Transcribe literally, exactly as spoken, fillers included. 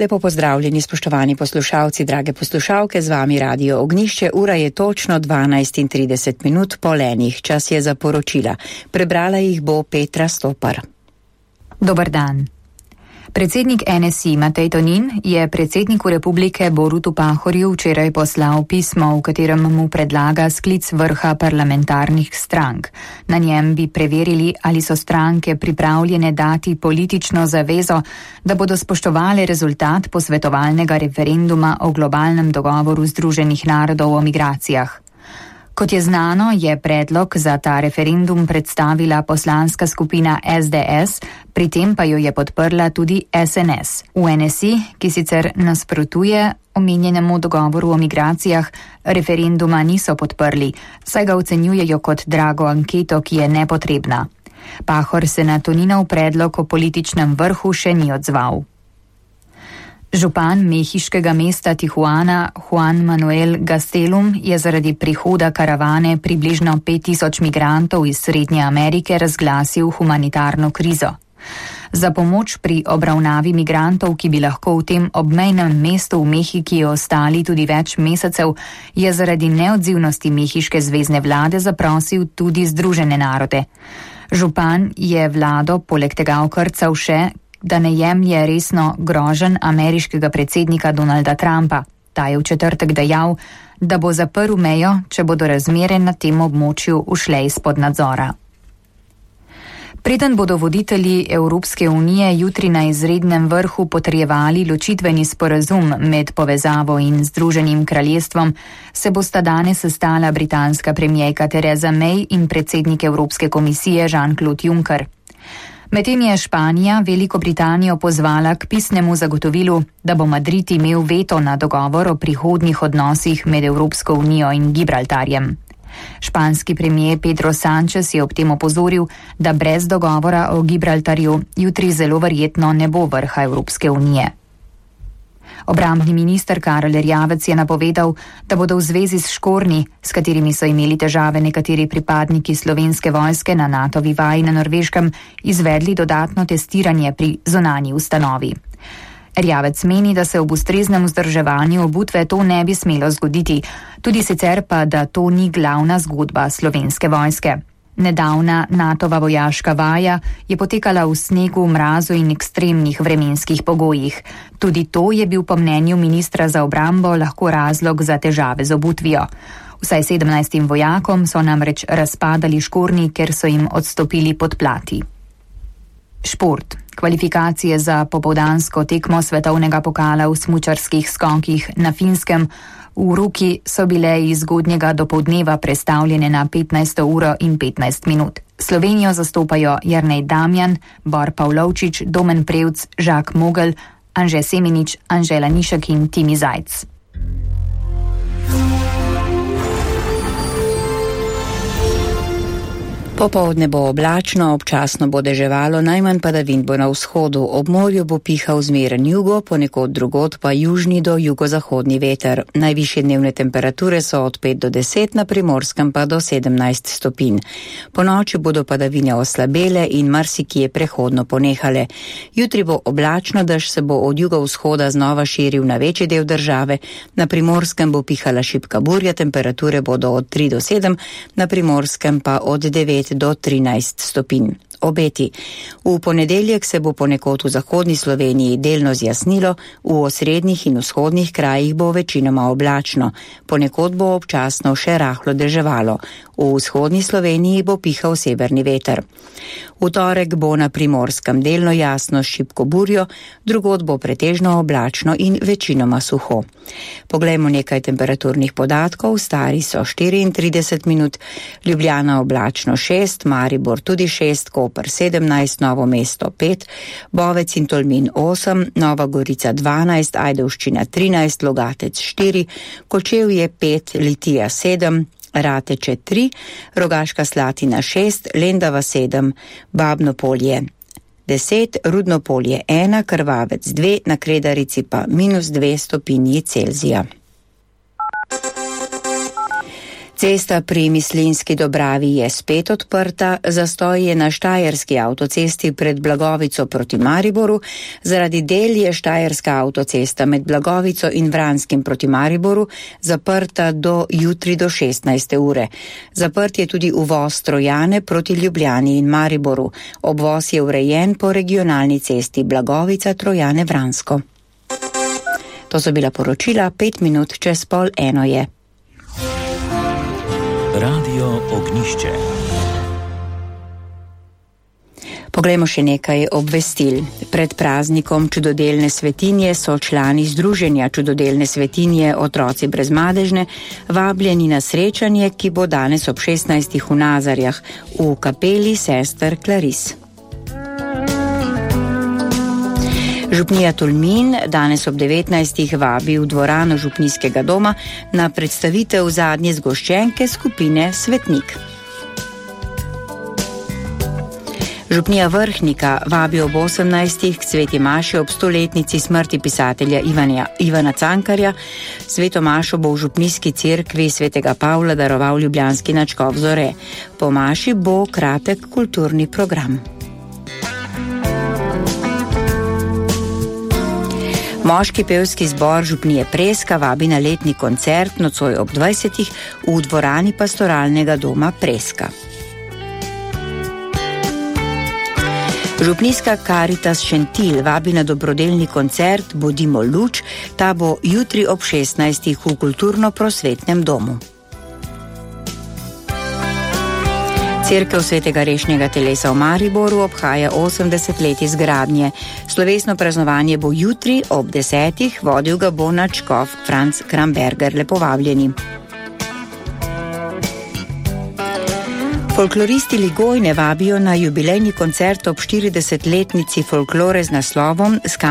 Lepo pozdravljeni, spoštovani poslušalci, drage poslušalke, z vami Radio Ognjišče. Ura je točno dvanajst in trideset minut po lenih. Čas je za poročila. Prebrala jih bo Petra Stopar. Dobar dan. Predsednik N S I Matej Tonin je predsedniku republike Borutu Pahorju včeraj poslal pismo, v katerem mu predlaga sklic vrha parlamentarnih strank. Na njem bi preverili, ali so stranke pripravljene dati politično zavezo, da bodo spoštovali rezultat posvetovalnega referenduma o globalnem dogovoru Združenih narodov o migracijah. Kot je znano, je predlog za ta referendum predstavila poslanska skupina S D S, pri tem pa jo je podprla tudi S N S. V N S I, ki sicer nasprotuje omenjenemu dogovoru o migracijah, referenduma niso podprli, saj ga ocenjujejo kot drago anketo, ki je nepotrebna. Pahor se na Toninov predlog o političnem vrhu še ni odzval. Župan mehiškega mesta Tijuana Juan Manuel Gastelum je zaradi prihoda karavane približno pet tisoč migrantov iz Srednje Amerike razglasil humanitarno krizo. Za pomoč pri obravnavi migrantov, ki bi lahko v tem obmejnem mestu v Mehiki ostali tudi več mesecev, je zaradi neodzivnosti mehiške zvezne vlade zaprosil tudi Združene narode. Župan je vlado poleg tega okrcal še, da ne jemlje resno groženj ameriškega predsednika Donalda Trumpa. Ta je v četrtek dejal, da bo zaprl mejo, če bodo razmere na tem območju ušle izpod nadzora. Preden bodo voditelji Evropske unije jutri na izrednem vrhu potrjevali ločitveni sporazum med povezavo in Združenim kraljestvom, se bosta danes sestala britanska premierka Theresa May in predsednik Evropske komisije Jean-Claude Juncker. Medtem je Španija Veliko Britanijo pozvala k pisnemu zagotovilu, da bo Madrid imel veto na dogovor o prihodnjih odnosih med Evropsko unijo in Gibraltarjem. Španski premier Pedro Sánchez je ob tem opozoril, da brez dogovora o Gibraltarju jutri zelo verjetno ne bo vrha Evropske unije. Obrambni minister Karel Erjavec je napovedal, da bodo v zvezi s škornji, s katerimi so imeli težave nekateri pripadniki Slovenske vojske na natovi vaji na Norveškem, izvedli dodatno testiranje pri zunanji ustanovi. Erjavec meni, da se ob ustreznem vzdrževanju obutve to ne bi smelo zgoditi, tudi sicer pa, da to ni glavna zgodba Slovenske vojske. Nedavna natova vojaška vaja je potekala v snegu, mrazu in ekstremnih vremenskih pogojih. Tudi to je bil po mnenju ministra za obrambo lahko razlog za težave z obutvijo. Vsaj sedemnajstim vojakom so namreč razpadali škornji, ker so jim odstopili podplati. Šport. Kvalifikacije za popoldansko tekmo svetovnega pokala v smučarskih skokih na Finskem v Ruki so bile iz zgodnjega dopoldneva prestavljene na petnajsto uro in petnajst minut. Slovenijo zastopajo Jernej Damjan, Bor Pavlovčič, Domen Prevc, Žak Mogel, Anže Semenič, Anžela Nišek in Timi Zajc. Popoldne bo oblačno, občasno bo deževalo, najmanj padavin bo na vzhodu, ob morju bo pihal zmeren jugo, ponekod drugod pa južni do jugozahodni veter. Najvišje dnevne temperature so od pet do deset, na Primorskem pa do sedemnajst stopinj. Po noči bodo padavine oslabele in marsikje prehodno ponehale. Jutri bo oblačno, dež se bo od jugovzhoda znova širil na večji del države, na Primorskem bo pihala šibka burja, temperature bodo od tri do sedem, na Primorskem pa od devet do trinajst stopinj. Obeti. V ponedeljek se bo ponekod v zahodni Sloveniji delno zjasnilo, v osrednjih in vzhodnih krajih bo večinoma oblačno. Ponekod bo občasno še rahlo deževalo. V vzhodni Sloveniji bo pihal severni veter. V torek bo na Primorskem delno jasno s šibko burjo, drugod bo pretežno oblačno in večinoma suho. Poglejmo nekaj temperaturnih podatkov. Stari so štiriintrideset minut, Ljubljana oblačno šest, Maribor tudi šest, Koper sedemnajst, Novo mesto pet, Bovec in Tolmin osem, Nova Gorica dvanajst, Ajdovščina trinajst, Logatec štiri, Kočevje pet, Litija sedem, Rateče tri, Rogaška Slatina šest, Lendava sedem, Babno Polje deset, Rudno Polje ena, Krvavec dve, na Kredarici pa minus dve stopinji Celzija. Cesta pri Mislinjski Dobravi je spet odprta, zastoj je na štajerski avtocesti pred Blagovico proti Mariboru, zaradi del je štajerska avtocesta med Blagovico in Vranskim proti Mariboru zaprta do jutri do šestnajste ure. Zaprt je tudi uvoz Trojane proti Ljubljani in Mariboru. Obvoz je urejen po regionalni cesti Blagovica Trojane Vransko. To so bila poročila, pet minut čez pol eno je. Radio Ognjišče. Poglejmo še nekaj obvestil. Pred praznikom Čudodelne svetinje so člani Združenja Čudodelne svetinje Otroci brezmadežne vabljeni na srečanje, ki bo danes ob šestnajstih v Nazarjah v kapeli sester Klaris. Župnija Tolmin danes ob devetnajstih vabi v dvorano župnijskega doma na predstavitev zadnje zgoščenke skupine Svetnik. Župnija Vrhnika vabi ob osemnajstih k sveti maši ob stoletnici smrti pisatelja Ivanja, Ivana Cankarja. Sveto mašo bo v župnijski cerkvi svetega Pavla daroval ljubljanski nadškof Zore. Po maši bo kratek kulturni program. Moški pevski zbor župnije Preska vabi na letni koncert nocoj ob dvajsetih v dvorani pastoralnega doma Preska. Župnijska Karitas Šentilj vabi na dobrodelni koncert Bodimo luč, ta bo jutri ob šestnajstih v kulturno-prosvetnem domu. Cerkev svetega Rešnjega telesa v Mariboru obhaja osemdeset let izgradnje. Slovesno praznovanje bo jutri ob desetih, vodil ga bo nadškof Franc Kramberger. Lepo vabljeni. Folkloristi Ligojne vabijo na jubilejni koncert ob štiridesetletnici folklore z naslovom